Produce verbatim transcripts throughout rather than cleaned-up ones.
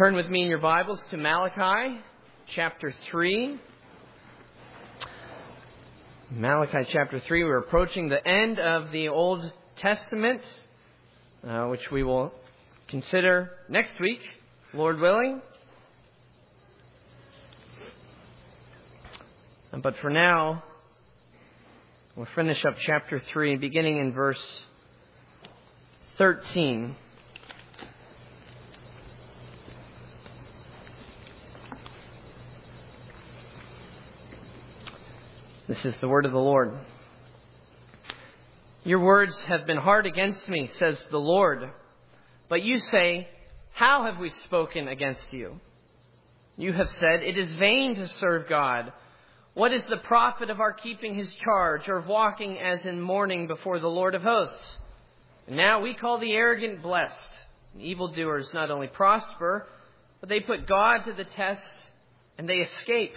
Turn with me in your Bibles to Malachi chapter three. Malachi chapter three. We're approaching the end of the Old Testament, uh, which we will consider next week, Lord willing. But for now, we'll finish up chapter three, beginning in verse thirteen. This is the word of the Lord. Your words have been hard against me, says the Lord. But you say, how have we spoken against you? You have said, it is vain to serve God. What is the profit of our keeping his charge, or of walking as in mourning before the Lord of hosts? And now we call the arrogant blessed. And evildoers not only prosper, but they put God to the test, and they escape.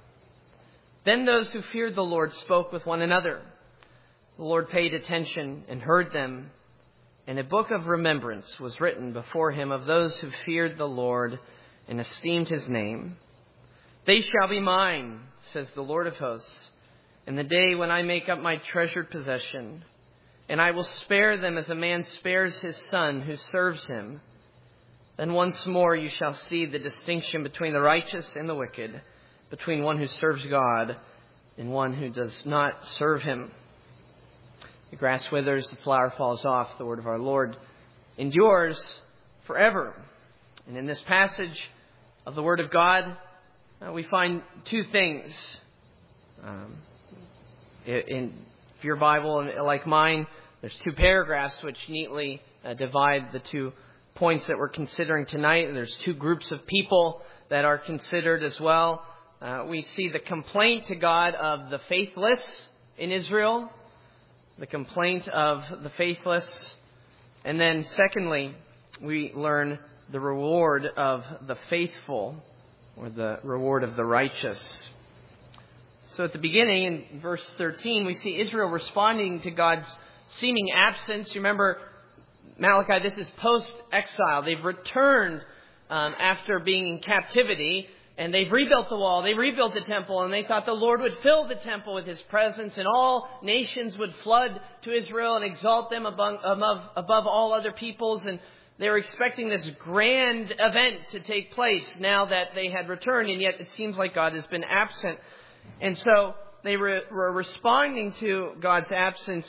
Then those who feared the Lord spoke with one another. The Lord paid attention and heard them, and a book of remembrance was written before him of those who feared the Lord and esteemed his name. They shall be mine, says the Lord of hosts, in the day when I make up my treasured possession, and I will spare them as a man spares his son who serves him. Then once more you shall see the distinction between the righteous and the wicked, between one who serves God and one who does not serve him. The grass withers, the flower falls off. The word of our Lord endures forever. And in this passage of the Word of God, uh, we find two things. Um, in if your Bible, like mine, there's two paragraphs which neatly uh, divide the two points that we're considering tonight. And there's two groups of people that are considered as well. Uh, we see the complaint to God of the faithless in Israel, the complaint of the faithless, and then secondly, we learn the reward of the faithful, or the reward of the righteous. So at the beginning, in verse thirteen, we see Israel responding to God's seeming absence. You remember, Malachi, this is post-exile. They've returned um, after being in captivity. And they've rebuilt the wall, they rebuilt the temple, and they thought the Lord would fill the temple with his presence, and all nations would flood to Israel and exalt them above, above, above all other peoples. And they were expecting this grand event to take place now that they had returned, and yet it seems like God has been absent. And so they were, were responding to God's absence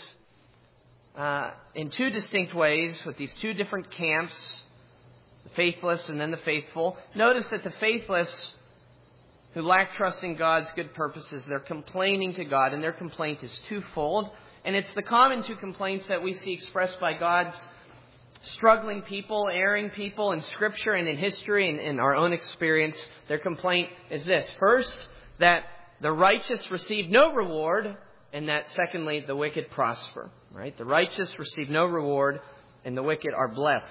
uh, in two distinct ways, with these two different camps, the faithless and then the faithful. Notice that the faithless, who lack trust in God's good purposes, they're complaining to God, and their complaint is twofold. And it's the common two complaints that we see expressed by God's struggling people, erring people in Scripture and in history and in our own experience. Their complaint is this. First, that the righteous receive no reward, and that secondly, the wicked prosper. Right? The righteous receive no reward, and the wicked are blessed.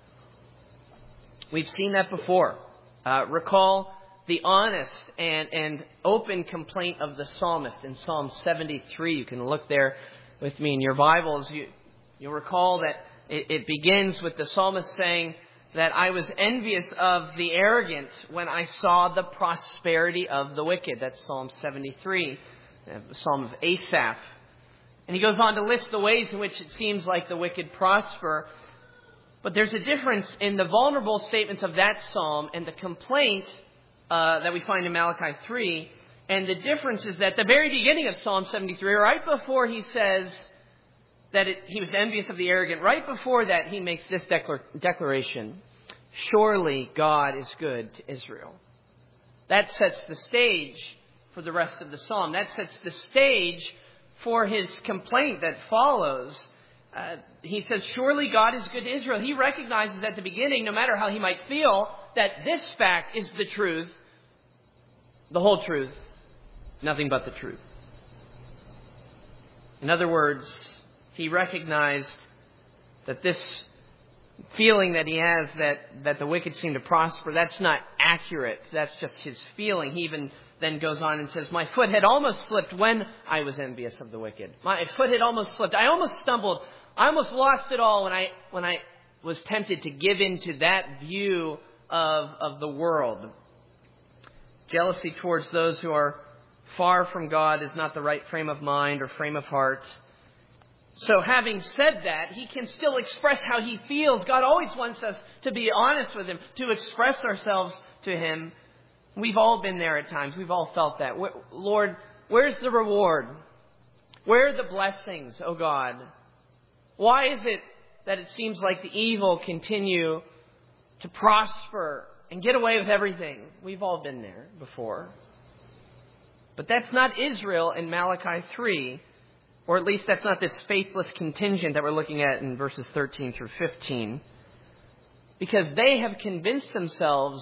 We've seen that before. Uh, recall the honest and, and open complaint of the psalmist in Psalm seventy-three. You can look there with me in your Bibles. You, you'll recall that it, it begins with the psalmist saying that I was envious of the arrogant when I saw the prosperity of the wicked. That's Psalm seventy-three, a psalm of Asaph. And he goes on to list the ways in which it seems like the wicked prosper. But there's a difference in the vulnerable statements of that psalm and the complaint uh, that we find in Malachi three. And the difference is that the very beginning of Psalm seventy-three, right before he says that it, he was envious of the arrogant, right before that he makes this declar- declaration, surely God is good to Israel. That sets the stage for the rest of the psalm. That sets the stage for his complaint that follows. Uh, he says, surely God is good to Israel. He recognizes at the beginning, no matter how he might feel, that this fact is the truth, the whole truth, nothing but the truth. In other words, he recognized that this feeling that he has that, that the wicked seem to prosper, that's not accurate. That's just his feeling. He even then goes on and says, my foot had almost slipped when I was envious of the wicked. My foot had almost slipped. I almost stumbled. I almost lost it all when I when I was tempted to give in to that view of, of the world. Jealousy towards those who are far from God is not the right frame of mind or frame of heart. So having said that, he can still express how he feels. God always wants us to be honest with him, to express ourselves to him. We've all been there at times. We've all felt that. Lord, where's the reward? Where are the blessings, O God? Why is it that it seems like the evil continue to prosper and get away with everything? We've all been there before. But that's not Israel in Malachi three, or at least that's not this faithless contingent that we're looking at in verses thirteen through fifteen, because they have convinced themselves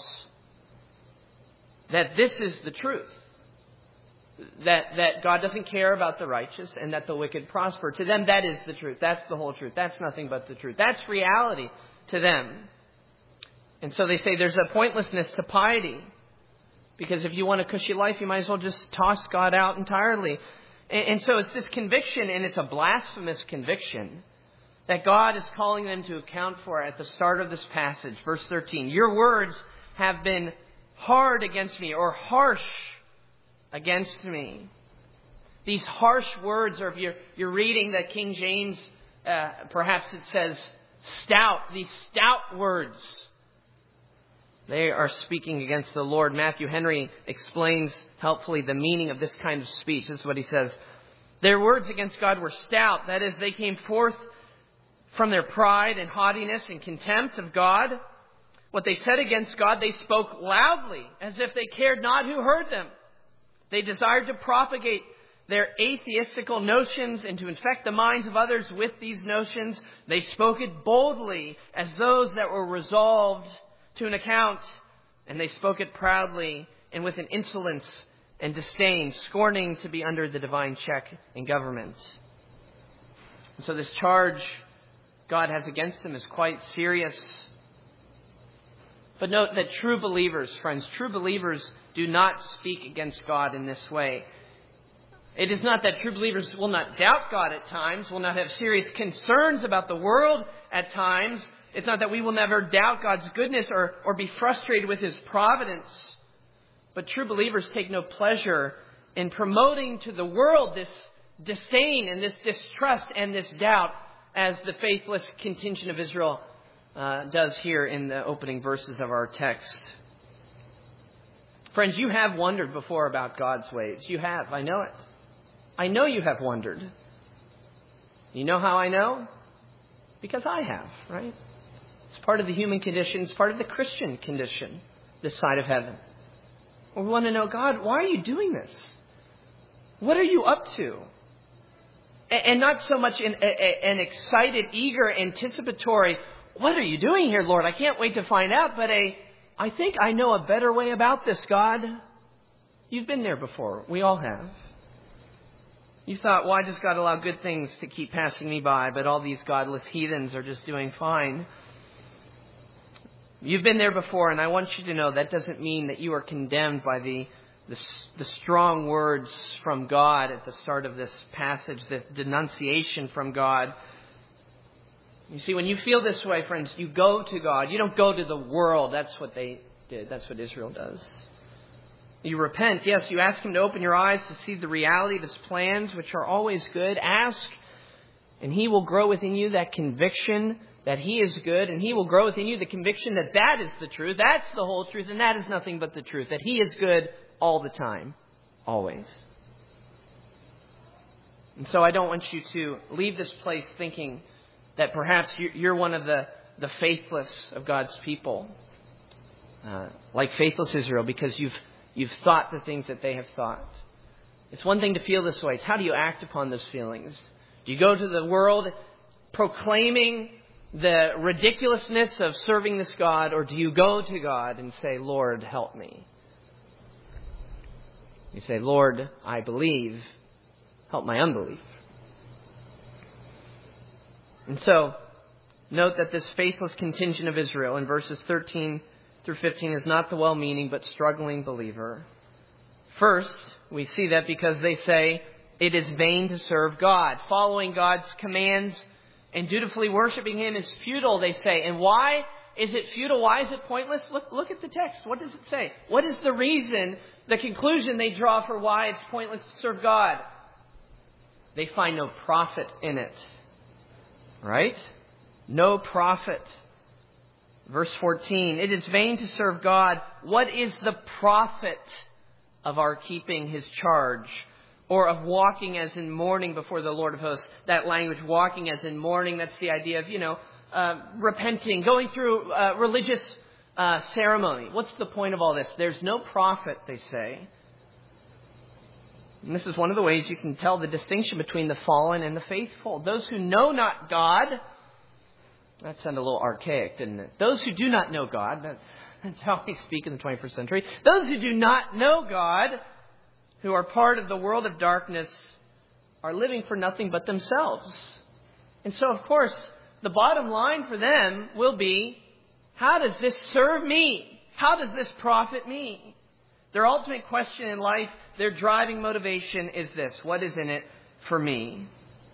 that this is the truth, that, that God doesn't care about the righteous and that the wicked prosper. To them, that is the truth. That's the whole truth. That's nothing but the truth. That's reality to them. And so they say there's a pointlessness to piety, because if you want a cushy life, you might as well just toss God out entirely. And, and so it's this conviction, and it's a blasphemous conviction, that God is calling them to account for at the start of this passage. Verse thirteen, your words have been hard against me, or harsh against me. These harsh words, or if you're, you're reading the King James, uh, perhaps it says stout, these stout words. They are speaking against the Lord. Matthew Henry explains helpfully the meaning of this kind of speech. This is what he says. Their words against God were stout. That is, they came forth from their pride and haughtiness and contempt of God. What they said against God, they spoke loudly, as if they cared not who heard them. They desired to propagate their atheistical notions and to infect the minds of others with these notions. They spoke it boldly, as those that were resolved to an account, and they spoke it proudly and with an insolence and disdain, scorning to be under the divine check and government. And so this charge God has against them is quite serious. But note that true believers, friends, true believers do not speak against God in this way. It is not that true believers will not doubt God at times, will not have serious concerns about the world at times. It's not that we will never doubt God's goodness or, or be frustrated with his providence. But true believers take no pleasure in promoting to the world this disdain and this distrust and this doubt, as the faithless contingent of Israel uh, does here in the opening verses of our text. Friends, you have wondered before about God's ways. You have. I know it. I know you have wondered. You know how I know? Because I have, right? It's part of the human condition. It's part of the Christian condition, this side of heaven. We want to know, God, why are you doing this? What are you up to? And not so much an, an excited, eager, anticipatory, what are you doing here, Lord? I can't wait to find out. But a, I think I know a better way about this, God. You've been there before. We all have. You thought, why does God allow good things to keep passing me by, but all these godless heathens are just doing fine? You've been there before, and I want you to know that doesn't mean that you are condemned by the, the, the strong words from God at the start of this passage, the denunciation from God. You see, when you feel this way, friends, you go to God. You don't go to the world. That's what they did. That's what Israel does. You repent. Yes, you ask him to open your eyes to see the reality of his plans, which are always good. Ask, and he will grow within you that conviction that he is good, and he will grow within you the conviction that that is the truth. That's the whole truth, and that is nothing but the truth, that he is good all the time, always. And so I don't want you to leave this place thinking that perhaps you're one of the, the faithless of God's people, uh, like faithless Israel, because you've you've thought the things that they have thought. It's one thing to feel this way. It's how do you act upon those feelings? Do you go to the world proclaiming the ridiculousness of serving this God, or do you go to God and say, Lord, help me? You say, Lord, I believe. Help my unbelief. And so, note that this faithless contingent of Israel in verses thirteen through fifteen is not the well-meaning but struggling believer. First, we see that because they say it is vain to serve God. Following God's commands and dutifully worshiping him is futile, they say. And why? Is it futile? Why is it pointless? Look, look at the text. What does it say? What is the reason, the conclusion they draw for why it's pointless to serve God? They find no profit in it. Right? No profit. Verse fourteen, it is vain to serve God. What is the profit of our keeping His charge? Or of walking as in mourning before the Lord of hosts? That language, walking as in mourning, that's the idea of, you know, uh, repenting, going through uh, religious uh, ceremony. What's the point of all this? There's no profit, they say. And this is one of the ways you can tell the distinction between the fallen and the faithful. Those who know not God, that sounded a little archaic, didn't it? Those who do not know God, that's, that's how we speak in the twenty-first century. Those who do not know God, who are part of the world of darkness, are living for nothing but themselves. And so, of course, the bottom line for them will be, how does this serve me? How does this profit me? Their ultimate question in life, their driving motivation is this: what is in it for me?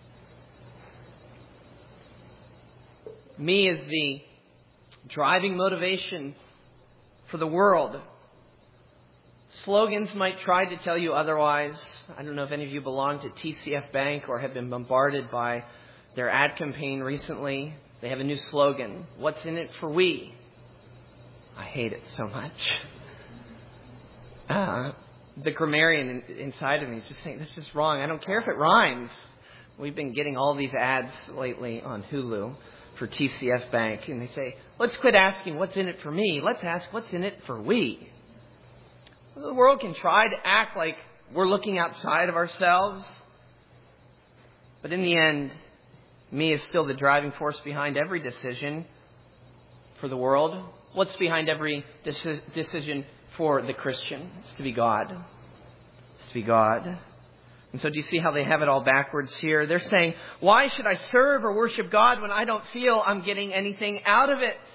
Me is the driving motivation for the world. Slogans might try to tell you otherwise. I don't know if any of you belong to T C F Bank or have been bombarded by their ad campaign recently. They have a new slogan: what's in it for we? I hate it so much. Uh, the grammarian in, inside of me is just saying, this is wrong. I don't care if it rhymes. We've been getting all these ads lately on Hulu for T C F Bank. And they say, let's quit asking what's in it for me. Let's ask what's in it for we. The world can try to act like we're looking outside of ourselves. But in the end, me is still the driving force behind every decision for the world. What's behind every deci- decision for the Christian? It's to be God. It's to be God. And so do you see how they have it all backwards here? They're saying, why should I serve or worship God when I don't feel I'm getting anything out of it?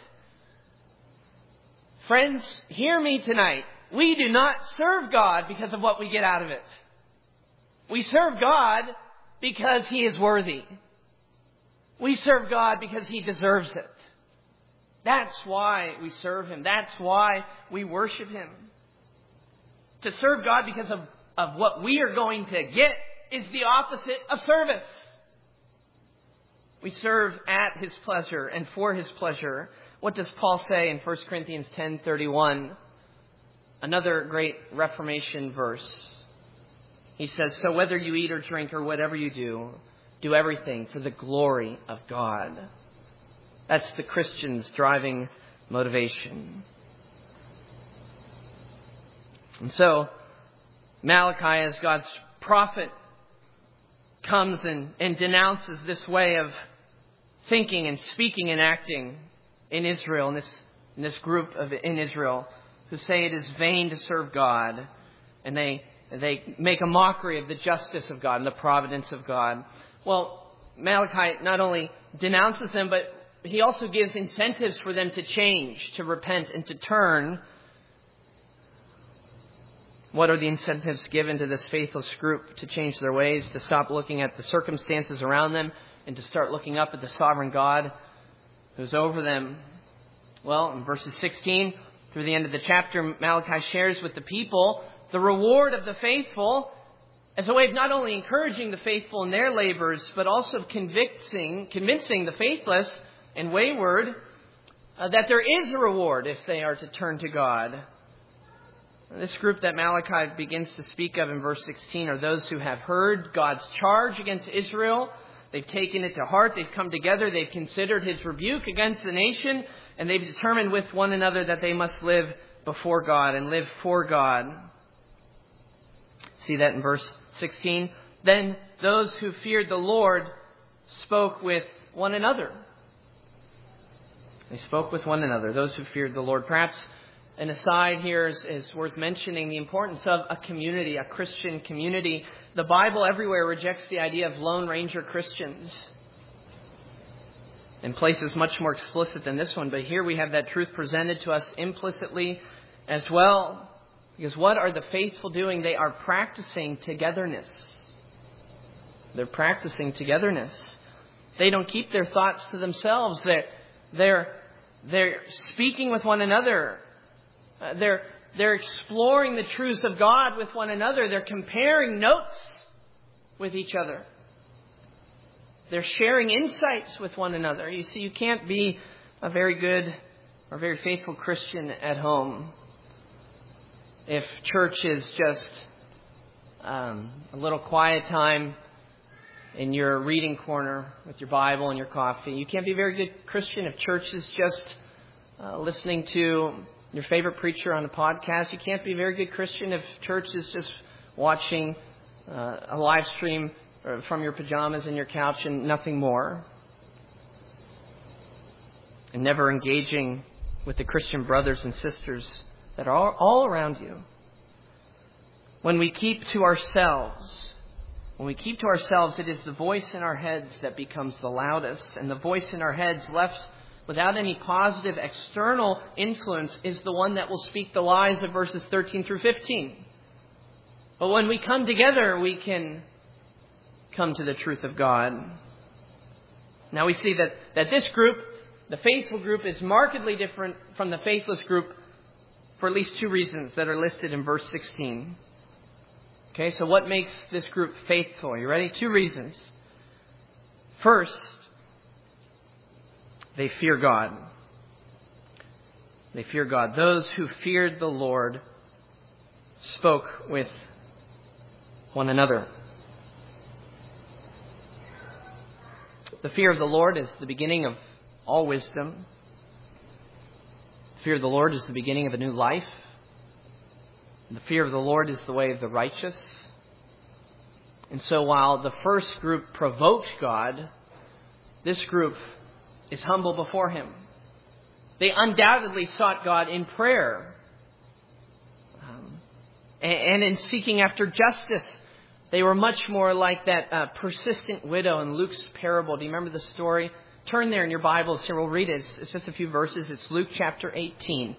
Friends, hear me tonight. We do not serve God because of what we get out of it. We serve God because He is worthy. We serve God because He deserves it. That's why we serve Him. That's why we worship Him. To serve God because of, of what we are going to get is the opposite of service. We serve at His pleasure and for His pleasure. What does Paul say in First Corinthians ten thirty-one? Another great Reformation verse. He says, so whether you eat or drink or whatever you do, do everything for the glory of God. That's the Christian's driving motivation. And so, Malachi, as God's prophet, comes and, and denounces this way of thinking and speaking and acting in Israel, in this, in this group of in Israel, who say it is vain to serve God. And they, they make a mockery of the justice of God and the providence of God. Well, Malachi not only denounces them, but he also gives incentives for them to change, to repent, and to turn. What are the incentives given to this faithless group to change their ways, to stop looking at the circumstances around them, and to start looking up at the sovereign God who's over them? Well, in verses sixteen through the end of the chapter, Malachi shares with the people the reward of the faithful as a way of not only encouraging the faithful in their labors, but also convicting, convincing the faithless and wayward uh, that there is a reward if they are to turn to God. This group that Malachi begins to speak of in verse sixteen are those who have heard God's charge against Israel. They've taken it to heart. They've come together. They've considered His rebuke against the nation. And they've determined with one another that they must live before God and live for God. See that in verse sixteen? Then those who feared the Lord spoke with one another. They spoke with one another, those who feared the Lord. Perhaps an aside here is, is worth mentioning the importance of a community, a Christian community. The Bible everywhere rejects the idea of Lone Ranger Christians. In places much more explicit than this one, but here we have that truth presented to us implicitly as well. Because what are the faithful doing? They are practicing togetherness. They're practicing togetherness. They don't keep their thoughts to themselves. They're, they're They're speaking with one another. Uh, they're, they're exploring the truths of God with one another. They're comparing notes with each other. They're sharing insights with one another. You see, you can't be a very good or very faithful Christian at home if church is just um, a little quiet time in your reading corner with your Bible and your coffee. You can't be a very good Christian if church is just uh, listening to your favorite preacher on a podcast. You can't be a very good Christian if church is just watching uh, a live stream from your pajamas and your couch and nothing more. And never engaging with the Christian brothers and sisters that are all, all around you. When we keep to ourselves, when we keep to ourselves, it is the voice in our heads that becomes the loudest. And the voice in our heads left without any positive external influence is the one that will speak the lies of verses thirteen through fifteen. But when we come together, we can come to the truth of God. Now we see that, that this group, the faithful group, is markedly different from the faithless group for at least two reasons that are listed in verse sixteen. Okay, so what makes this group faithful? Are you ready? Two reasons. First, they fear God. They fear God. Those who feared the Lord spoke with one another. The fear of the Lord is the beginning of all wisdom. The fear of the Lord is the beginning of a new life. The fear of the Lord is the way of the righteous. And so while the first group provoked God, this group is humble before Him. They undoubtedly sought God in prayer um, and in seeking after justice. They were much more like that uh, persistent widow in Luke's parable. Do you remember the story? Turn there in your Bibles here. We'll read it. It's, it's just a few verses. It's Luke chapter eighteen.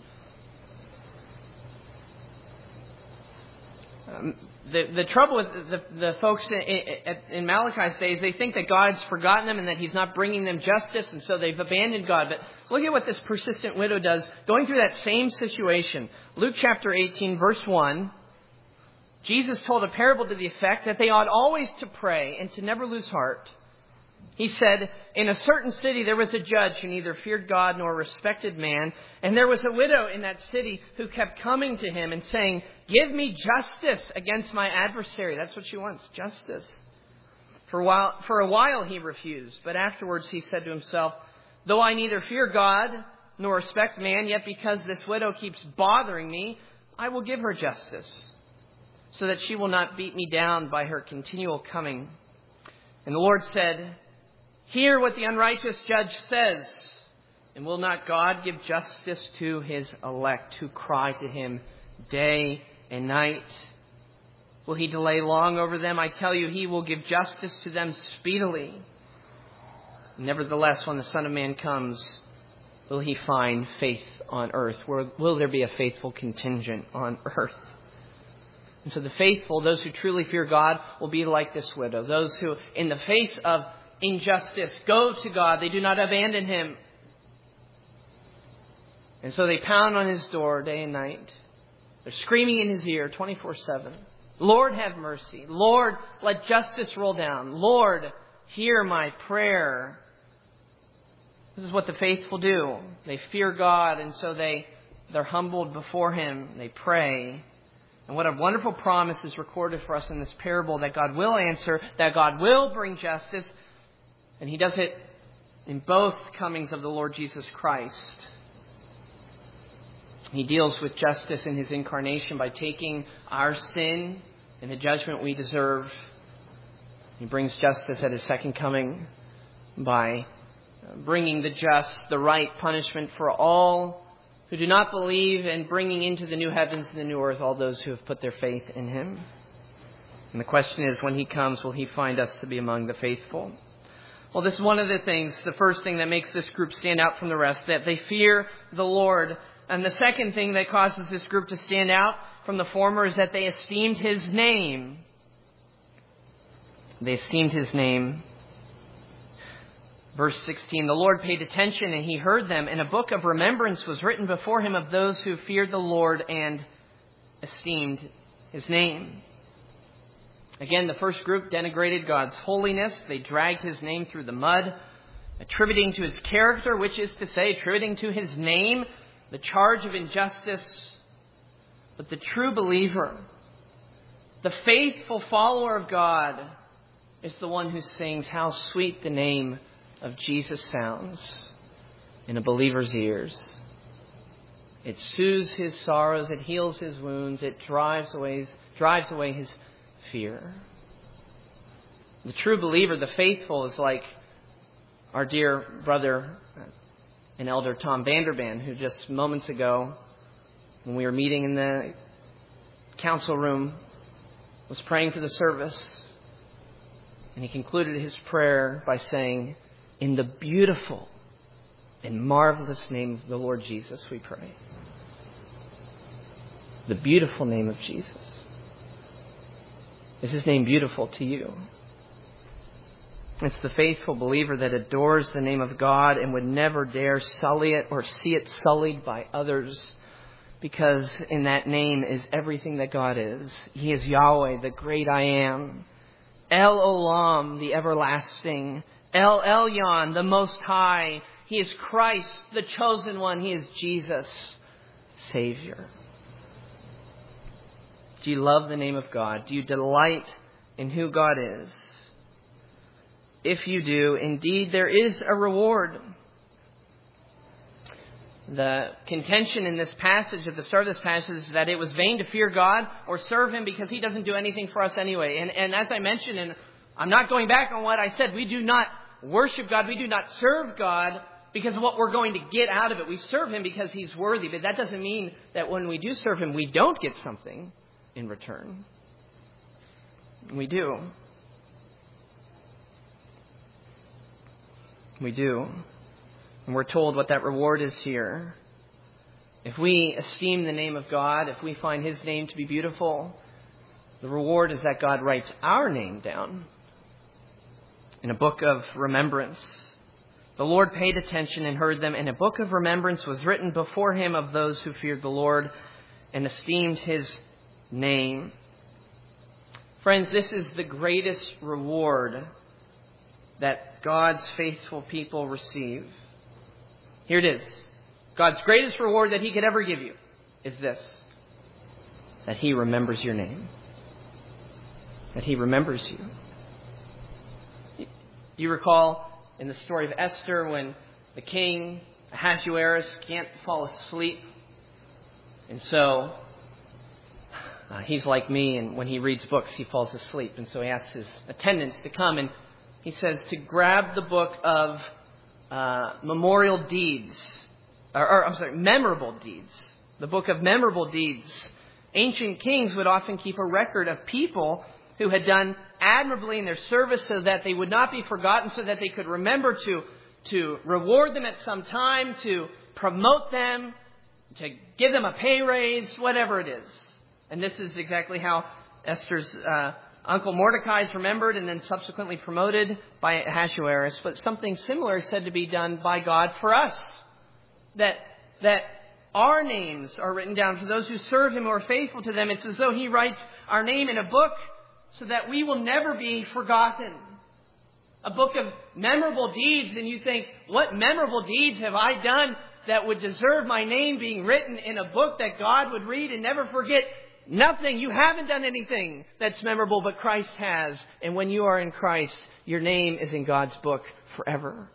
Um, the, the trouble with the, the folks in, in, in Malachi's days, they think that God's forgotten them and that He's not bringing them justice, and so they've abandoned God. But look at what this persistent widow does, going through that same situation. Luke chapter eighteen, verse one. Jesus told a parable to the effect that they ought always to pray and to never lose heart. He said, in a certain city there was a judge who neither feared God nor respected man. And there was a widow in that city who kept coming to him and saying, give me justice against my adversary. That's what she wants, justice. For a while, for a while he refused. But afterwards he said to himself, though I neither fear God nor respect man, yet because this widow keeps bothering me, I will give her justice, so that she will not beat me down by her continual coming. And the Lord said, hear what the unrighteous judge says. And will not God give justice to His elect who cry to Him day and night? Will He delay long over them? I tell you, He will give justice to them speedily. Nevertheless, when the Son of Man comes, will He find faith on earth? Will there be a faithful contingent on earth? And so the faithful, those who truly fear God, will be like this widow. Those who, in the face of injustice, go to God. They do not abandon Him. And so they pound on His door day and night. They're screaming in His ear twenty-four seven. Lord, have mercy. Lord, let justice roll down. Lord, hear my prayer. This is what the faithful do. They fear God, and so they, they're humbled before Him. They pray. And what a wonderful promise is recorded for us in this parable, that God will answer, that God will bring justice. And He does it in both comings of the Lord Jesus Christ. He deals with justice in His incarnation by taking our sin and the judgment we deserve. He brings justice at His second coming by bringing the just, the right punishment for all who do not believe, and bringing into the new heavens and the new earth all those who have put their faith in Him. And the question is, when He comes, will He find us to be among the faithful? Well, this is one of the things, the first thing that makes this group stand out from the rest, that they fear the Lord. And the second thing that causes this group to stand out from the former is that they esteemed His name. They esteemed His name. Verse sixteen, the Lord paid attention and he heard them, and a book of remembrance was written before him of those who feared the Lord and esteemed his name. Again, the first group denigrated God's holiness. They dragged his name through the mud, attributing to his character, which is to say, attributing to his name the charge of injustice. But the true believer, the faithful follower of God, is the one who sings, how sweet the name of Jesus sounds in a believer's ears. It soothes his sorrows, it heals his wounds, it drives away, drives away his fear. The true believer, the faithful, is like our dear brother and elder Tom Vanderban, who just moments ago, when we were meeting in the council room, was praying for the service. And he concluded his prayer by saying, in the beautiful and marvelous name of the Lord Jesus, we pray. The beautiful name of Jesus. Is his name beautiful to you? It's the faithful believer that adores the name of God and would never dare sully it or see it sullied by others, because in that name is everything that God is. He is Yahweh, the great I am. El Olam, the everlasting. El Elyon, the Most High. He is Christ, the chosen one. He is Jesus, Savior. Do you love the name of God? Do you delight in who God is? If you do, indeed there is a reward. The contention in this passage, at the start of this passage, is that it was vain to fear God or serve him because he doesn't do anything for us anyway. And, and as I mentioned, and I'm not going back on what I said, we do not worship God, we do not serve God because of what we're going to get out of it. We serve him because he's worthy, but that doesn't mean that when we do serve him, we don't get something in return. We do. We do. And we're told what that reward is here. If we esteem the name of God, if we find his name to be beautiful, the reward is that God writes our name down in a book of remembrance. The Lord paid attention and heard them, and a book of remembrance was written before him of those who feared the Lord and esteemed his name. Friends, this is the greatest reward that God's faithful people receive. Here it is. God's greatest reward that he could ever give you is this: that he remembers your name. That he remembers you. You recall in the story of Esther when the king, Ahasuerus, can't fall asleep. And so uh, he's like me, and when he reads books, he falls asleep. And so he asks his attendants to come, and he says to grab the book of uh, memorial deeds, or, or I'm sorry, memorable deeds. The book of memorable deeds. Ancient kings would often keep a record of people who had done admirably in their service so that they would not be forgotten, so that they could remember to, to reward them at some time, to promote them, to give them a pay raise, whatever it is. And this is exactly how Esther's uh, uncle Mordecai is remembered and then subsequently promoted by Ahasuerus. But something similar is said to be done by God for us. That, that our names are written down for those who serve him or are faithful to them. It's as though he writes our name in a book so that we will never be forgotten. A book of memorable deeds, and you think, what memorable deeds have I done that would deserve my name being written in a book that God would read and never forget? Nothing. You haven't done anything that's memorable, but Christ has. And when you are in Christ, your name is in God's book forever.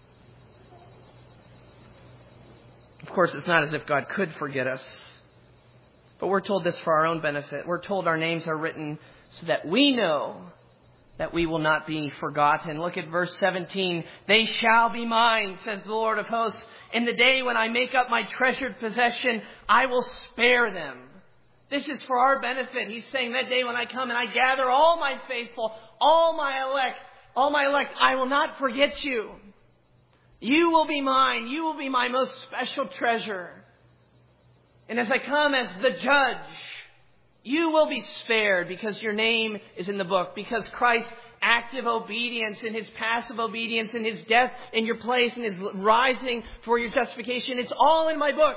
Of course, it's not as if God could forget us. But we're told this for our own benefit. We're told our names are written so that we know that we will not be forgotten. Look at verse seventeen. They shall be mine, says the Lord of hosts. In the day when I make up my treasured possession, I will spare them. This is for our benefit. He's saying that day when I come and I gather all my faithful, all my elect, all my elect, I will not forget you. You will be mine. You will be my most special treasure. And as I come as the judge, you will be spared because your name is in the book, because Christ active obedience and His passive obedience and His death in your place and His rising for your justification. It's all in my book.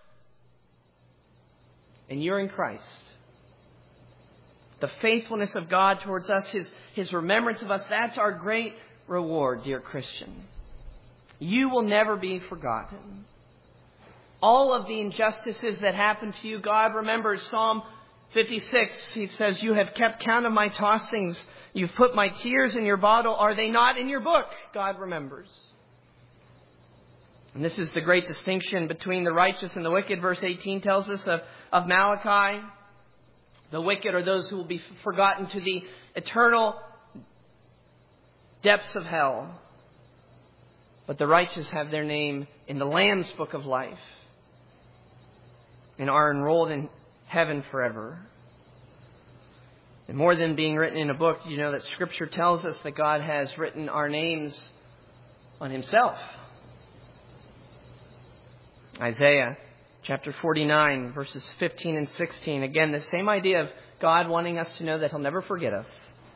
And you're in Christ. The faithfulness of God towards us, His, His remembrance of us, that's our great reward, dear Christian. You will never be forgotten. All of the injustices that happen to you, God remembers. Psalm fifty-six, He says, you have kept count of my tossings. You've put my tears in your bottle. Are they not in your book? God remembers. And this is the great distinction between the righteous and the wicked. Verse eighteen tells us of, of Malachi. The wicked are those who will be forgotten to the eternal depths of hell. But the righteous have their name in the Lamb's book of life and are enrolled in heaven forever. And more than being written in a book, you know that Scripture tells us that God has written our names on Himself. Isaiah chapter forty-nine, verses fifteen and sixteen. Again, the same idea of God wanting us to know that He'll never forget us.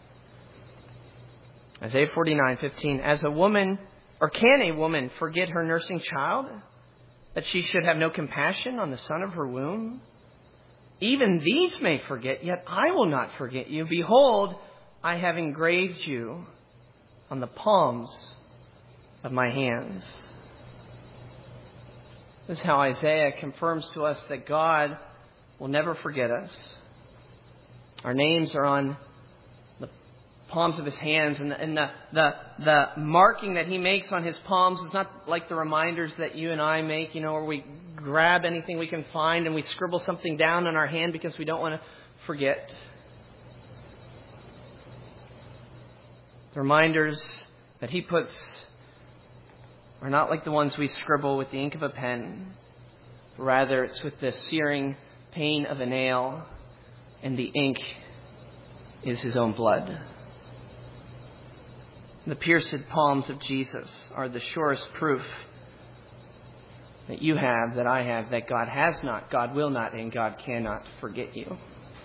Isaiah forty-nine, fifteen. As a woman, or can a woman forget her nursing child, that she should have no compassion on the son of her womb? Even these may forget, yet I will not forget you. Behold, I have engraved you on the palms of my hands. This is how Isaiah confirms to us that God will never forget us. Our names are on the palms of His hands, and, the, and the, the, the marking that He makes on His palms is not like the reminders that you and I make, you know, where we grab anything we can find and we scribble something down on our hand because we don't want to forget. The reminders that He puts are not like the ones we scribble with the ink of a pen. Rather, it's with the searing pain of a nail, and the ink is His own blood. The pierced palms of Jesus are the surest proof that you have, that I have, that God has not, God will not, and God cannot forget you.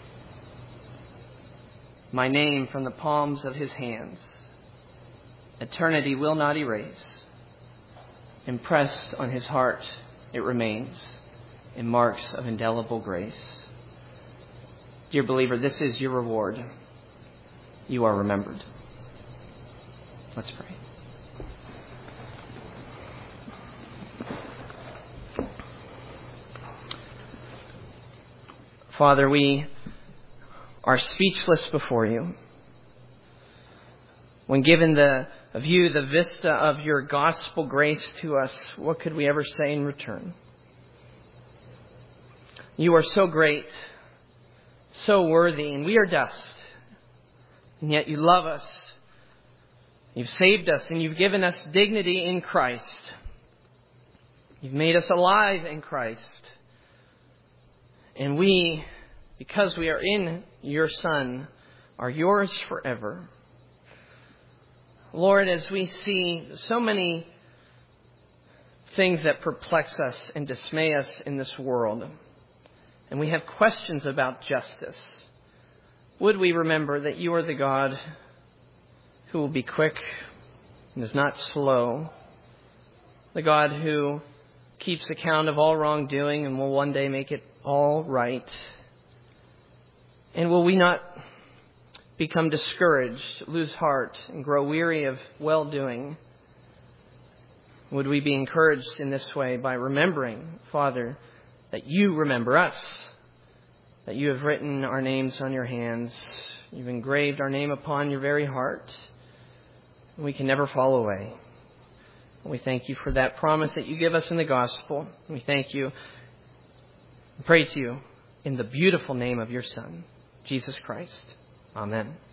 My name from the palms of His hands, eternity will not erase. Impressed on His heart, it remains in marks of indelible grace. Dear believer, this is your reward. You are remembered. Let's pray. Father, we are speechless before you. When given the of you, the vista of your gospel grace to us, what could we ever say in return? You are so great, so worthy, and we are dust. And yet you love us. You've saved us, and you've given us dignity in Christ. You've made us alive in Christ. And we, because we are in your Son, are yours forever. Lord, as we see so many things that perplex us and dismay us in this world, and we have questions about justice, would we remember that you are the God who will be quick and is not slow, the God who keeps account of all wrongdoing and will one day make it all right? And will we not become discouraged, lose heart, and grow weary of well-doing? Would we be encouraged in this way by remembering, Father, that you remember us, that you have written our names on your hands, you've engraved our name upon your very heart, and we can never fall away. And we thank you for that promise that you give us in the gospel. We thank you and pray to you in the beautiful name of your Son, Jesus Christ. Amen.